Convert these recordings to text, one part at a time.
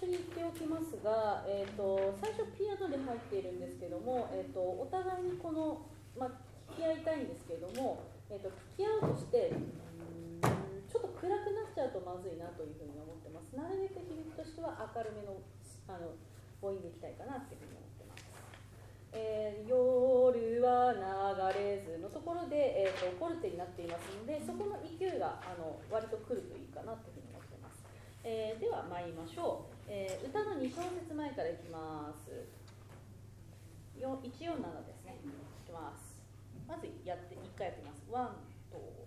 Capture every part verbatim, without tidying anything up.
緒に言っておきますが、えー、と最初ピアノで入っているんですけども、えー、とお互いにこの、まあ、聞き合いたいんですけども、えー、と聞き合うとしてうーんちょっと暗くなっちゃうとまずいなというふうに思ってます。なるべく響きとしては明るめの、あの母音でいきたいかなっていうふうに思ってます。えー、夜は流れずのところで、えー、とコルテになっていますので、そこの勢いがあの割と来るといいかなというふうに思ってます。えー、では参りましょう。えー、歌のに小節前からいきます。いちよんななですね。いきます。まずやっていっかいやってみます。ワン、ツー。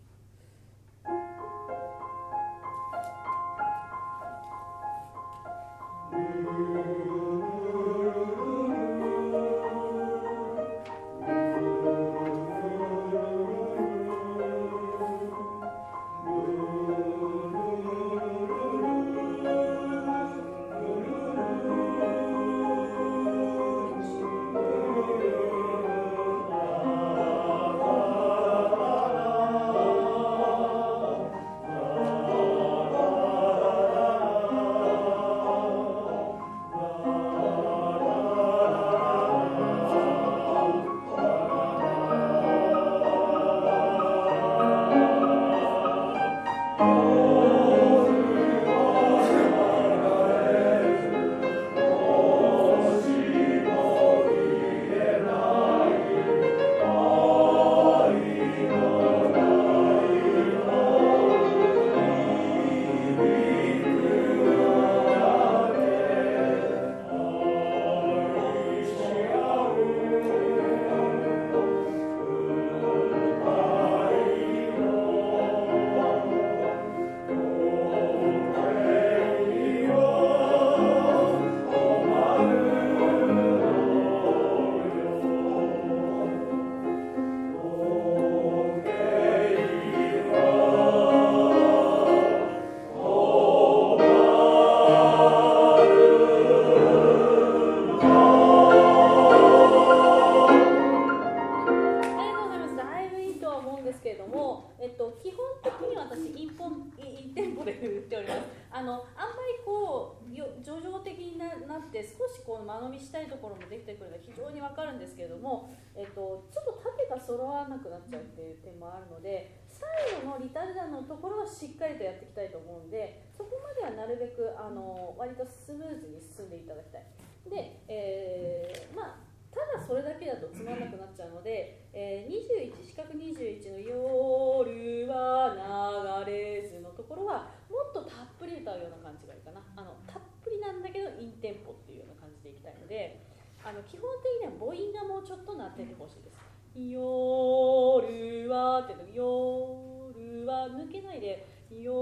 しっかりとやっていきたいと思うんで、そこまではなるべくあの割とスムーズに進んでいただきたい。で、えー、まあただそれだけだとつまんなくなっちゃうので、えー、にじゅういち四角にじゅういちの夜は流れずのところはもっとたっぷり歌うような感じがいいかな。あのたっぷりなんだけどインテンポっていうような感じでいきたいので、あの基本的には母音がもうちょっと鳴っててほしいです。夜はって夜は抜けないで、夜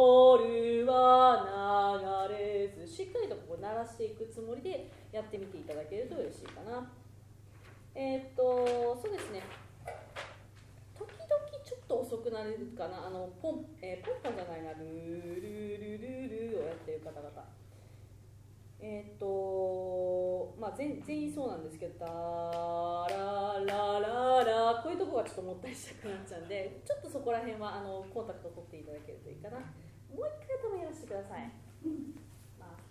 は流れず、しっかりとここ鳴らしていくつもりでやってみていただけると嬉しいかな。えー、っとそうですね、時々ちょっと遅くなるかな。あのポン、えー、ポンポンじゃないな、ルールルルルをやってる方々、えー、っとまあ 全, 全員そうなんですけど、タララララ、こういうとこがちょっともったりしたくなっちゃうんで、ちょっとそこら辺はあのコンタクトを取っていただけるといいかな。もう一回頭やらせてください。まあ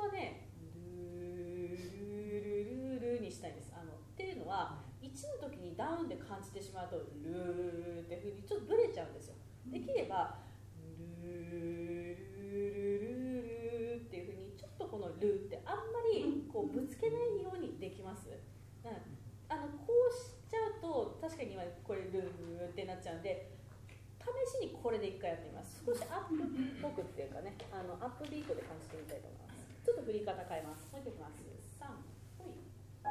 いちの時ににダウンで感じてしまうとルーっていうふうにちょっとブレちゃうんですよ。できればルールルルルっていうふうにちょっとこのルってあんまりこうぶつけないようにできます。うん、あのこうしちゃうと確かに今これルールってなっちゃうんで、試しにこれで一回やってみます。少しアップっぽくっていうかね、あのアップビートで感じてみたいと思います。ちょっと振り方変えます。もう一回いきます。さん、ほい。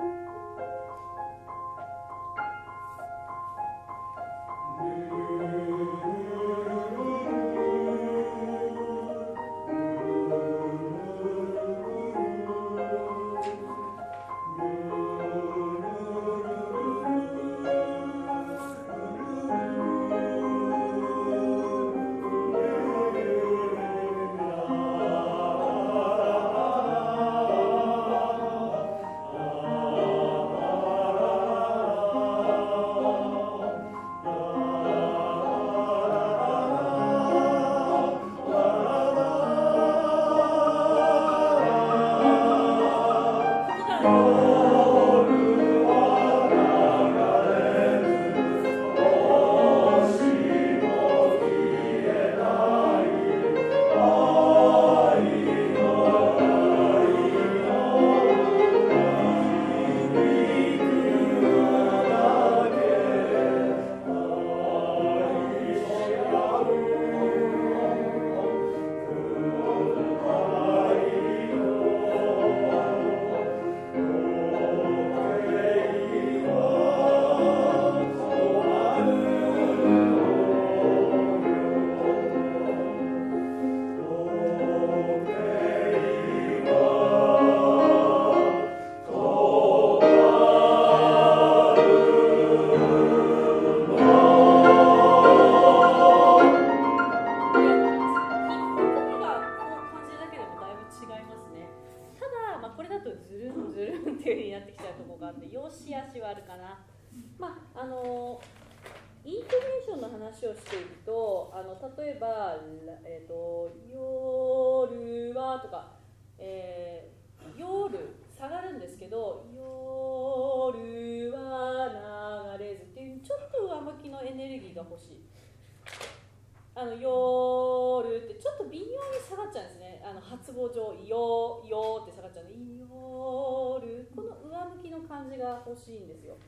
あの夜ってちょっと微妙に下がっちゃうんですね。あの発語上よよって下がっちゃうんで、夜この上向きの感じが欲しいんですよ。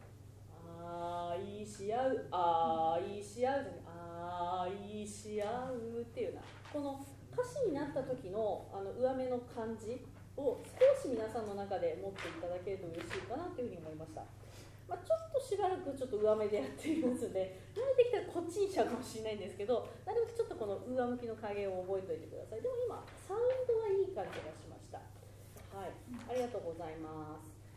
愛し合う愛し合うじゃない愛し合うっていうようなこの歌詞になった時のあの上目の感じを少し皆さんの中で持っていただけると嬉しいかなというふうに思いました。まあ、ちょっとしばらくちょっと上目でやっていますので、慣れてきたらこっちにしちゃうかもしれないんですけど、なるべくちょっとこの上向きの加減を覚えておいてください。でも今サウンドはいい感じがしました。はい、ありがとうございます。